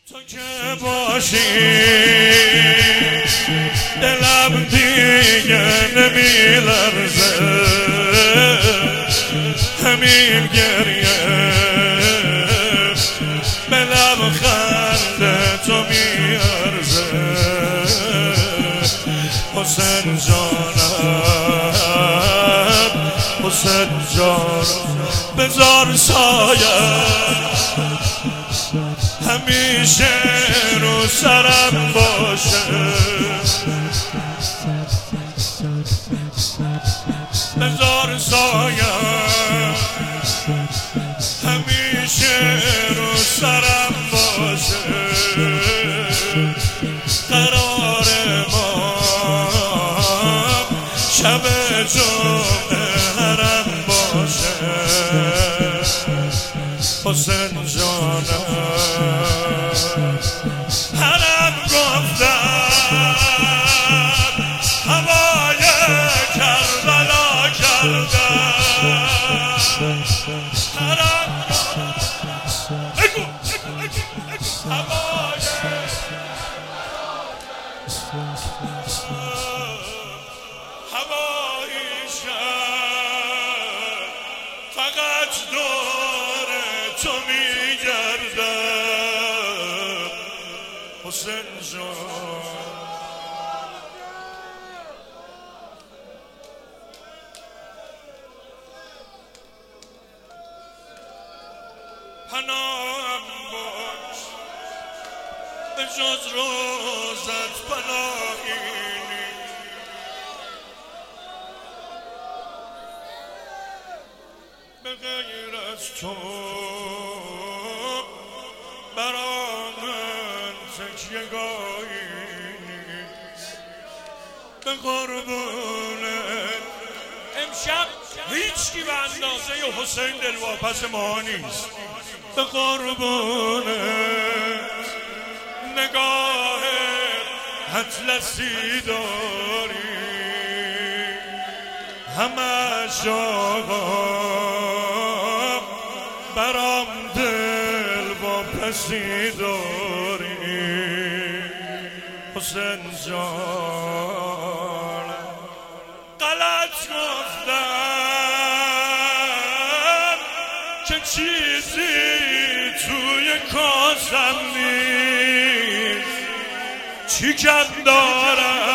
تو که باشی دلم دیگه نمیلرزه، همین گریه به لبخند تو میارزه. حسین جانم، حسین جانم، بذار سایه همیشه رو سرم باشه. بذار سایه همیشه رو سرم باشه. قرار ما شب جمعه حرم باشه. حسین جانم حرم گفتن هوای کربلا کردن. حرم هوای هوایی شد فقط دور تو میگردم. حسین جان پناهم باش، به جز روزت پناهی نیست. به غیر از تو برام تکیه‌گاهی نیست. به قربونت امشب هیچکی به اندازه حسین دلواپس ما نیست. به قربونت نگاه اطلسی داری، همش آقا برام دلواپسی داری. حسین جان غلط گفتم که چیزی توی کاسم نیست. چی کم دارم